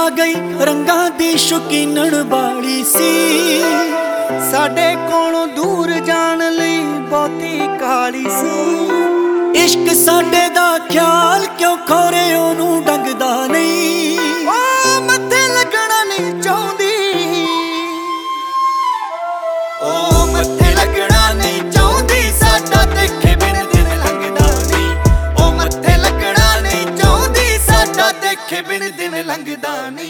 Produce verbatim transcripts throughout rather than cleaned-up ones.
गई रंगां दी शौकीनण वाली सी। साडे कोलों दूर जान लई बहुती काली सी। इश्क साडे दा ख्याल क्यों खोरे ओनू डंगदा नहीं। ओ मत्थे लगना नहीं चाहुंदी, ओ मत्थे लगना नहीं चाहुंदी, साडा देखे बिन दिन लंघदा नहीं। ओ मत्थे लगना नहीं चाहुंदी, साडा देखे बिन दिन लंघदा नहीं।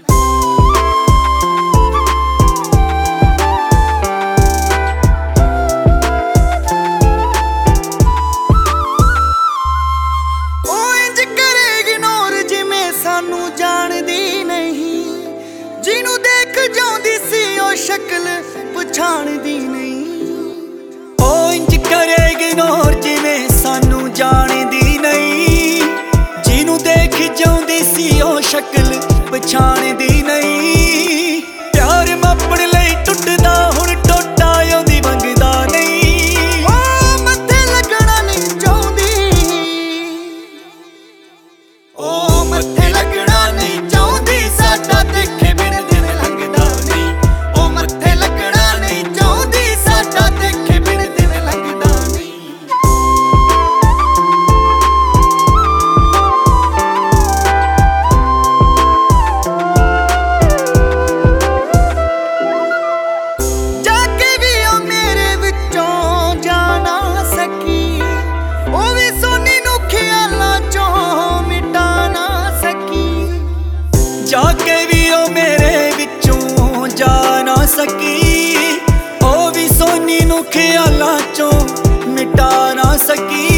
जिन्नू देख जाउंदी सी ओ शक्ल पछाणदी नहीं। ओ इंज करे इग्नोर जिवें सानू जाणदी नहीं। जिन्नू देख जाउंदी सी ओ शक्ल पछाणदी नहीं। प्यार मापण लई टुटदा हुण टोटा ओंदी मंगदा नहीं। ओ मत्थे लगना नहीं चाहुंदी, ओ मत्थे लगना नहीं चाहुंदी, साडा देखे जाके भी ओ मेरे विचों जा ना सकी। ओ भी सोनी नू ख्यालां चों मिटा ना सकी।